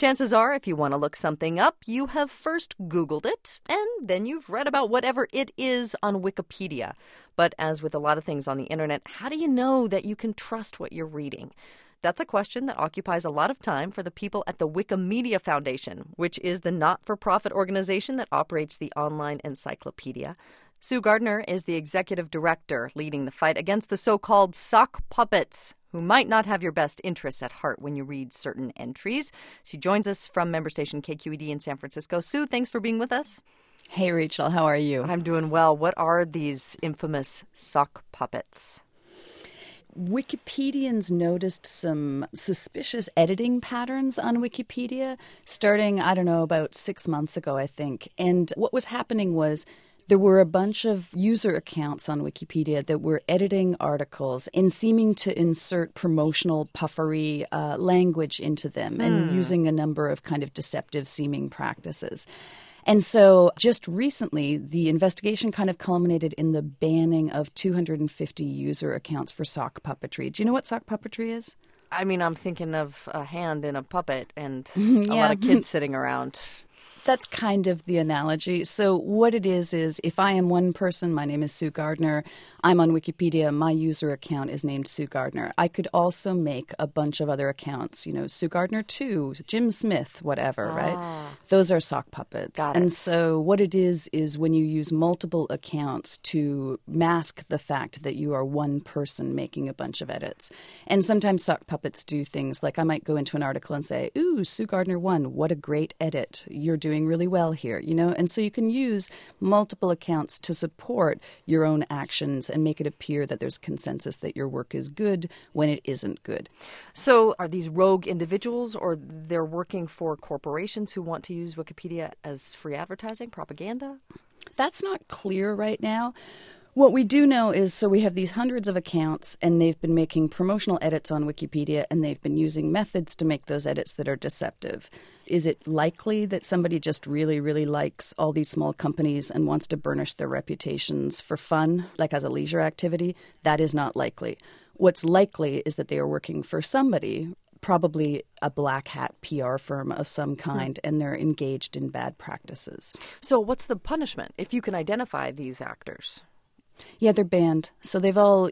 Chances are, if you want to look something up, you have first Googled it, and then you've read about whatever it is on Wikipedia. But as with a lot of things on the internet, how do you know that you can trust what you're reading? That's a question that occupies a lot of time for the people at the Wikimedia Foundation, which is the not-for-profit organization that operates the online encyclopedia. Sue Gardner is the executive director leading the fight against the so-called sock puppets, who might not have your best interests at heart when you read certain entries. She joins us from member station KQED in San Francisco. Sue, thanks for being with us. Hey, Rachel. How are you? I'm doing well. What are these infamous sock puppets? Wikipedians noticed some suspicious editing patterns on Wikipedia starting, about 6 months ago, I think. And what was happening was there were a bunch of user accounts on Wikipedia that were editing articles and seeming to insert promotional puffery language into them and using a number of kind of deceptive seeming practices. And so just recently, the investigation kind of culminated in the banning of 250 user accounts for sock puppetry. Do you know what sock puppetry is? I mean, I'm thinking of a hand in a puppet and a lot of kids sitting around. That's kind of the analogy. So what it is if I am one person, my name is Sue Gardner, I'm on Wikipedia, my user account is named Sue Gardner. I could also make a bunch of other accounts, Sue Gardner 2, Jim Smith, whatever, right? Those are sock puppets. Got it. And so what it is when you use multiple accounts to mask the fact that you are one person making a bunch of edits. And sometimes sock puppets do things like I might go into an article and say, ooh, Sue Gardner 1, what a great edit. You're doing really well here, And so you can use multiple accounts to support your own actions and make it appear that there's consensus that your work is good when it isn't good. So are these rogue individuals, or they're working for corporations who want to use Wikipedia as free advertising, propaganda? That's not clear right now. What we do know is, we have these hundreds of accounts, and they've been making promotional edits on Wikipedia, and they've been using methods to make those edits that are deceptive. Is it likely that somebody just really, really likes all these small companies and wants to burnish their reputations for fun, like as a leisure activity? That is not likely. What's likely is that they are working for somebody, probably a black hat PR firm of some kind, and they're engaged in bad practices. So what's the punishment if you can identify these actors? Yeah, they're banned. So they've all,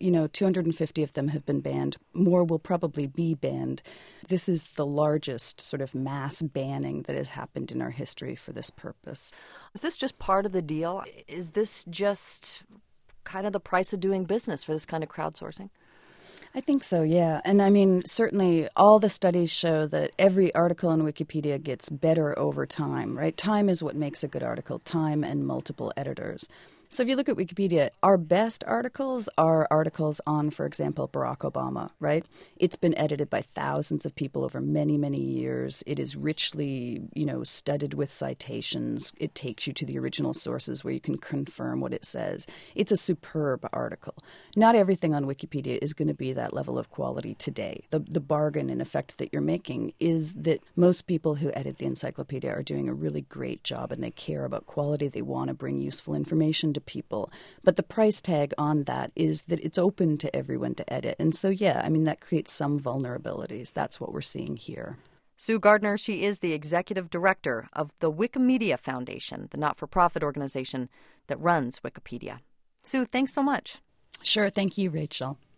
250 of them have been banned. More will probably be banned. This is the largest sort of mass banning that has happened in our history for this purpose. Is this just part of the deal? Is this just kind of the price of doing business for this kind of crowdsourcing? I think so, yeah. And certainly all the studies show that every article on Wikipedia gets better over time, right? Time is what makes a good article, time and multiple editors. So if you look at Wikipedia, our best articles are articles on, for example, Barack Obama, right? It's been edited by thousands of people over many, many years. It is richly, studded with citations. It takes you to the original sources where you can confirm what it says. It's a superb article. Not everything on Wikipedia is going to be that level of quality today. The bargain, in effect, that you're making is that most people who edit the encyclopedia are doing a really great job, and they care about quality. They want to bring useful information to people. But the price tag on that is that it's open to everyone to edit. And so, that creates some vulnerabilities. That's what we're seeing here. Sue Gardner, she is the executive director of the Wikimedia Foundation, the not-for-profit organization that runs Wikipedia. Sue, thanks so much. Sure. Thank you, Rachel.